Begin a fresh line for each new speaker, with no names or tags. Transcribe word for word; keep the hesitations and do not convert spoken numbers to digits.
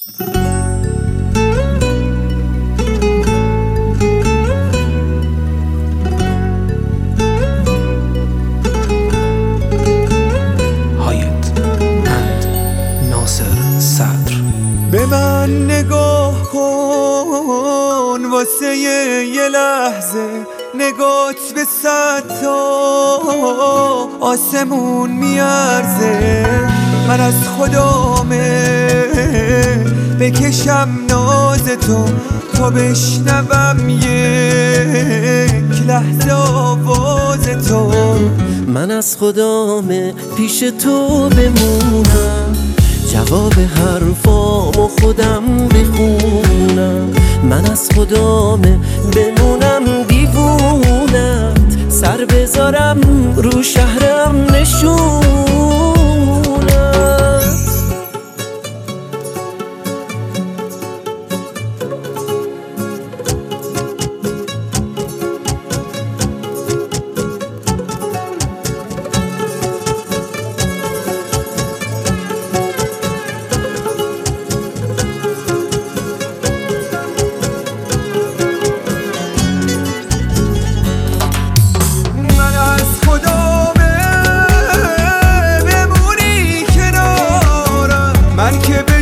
به من نگاه کن واسه یه لحظه، نگات به صد تا آسمون میارزه. من از خدامه بکشم ناز تو، تا بشنوم یک لحظه آواز تو.
من از خدامه پیش تو بمونم، جواب حرفامو خودم بخونم. من از خدامه بمونم دیوونت، سر بذارم رو شهرم نشونت.
من که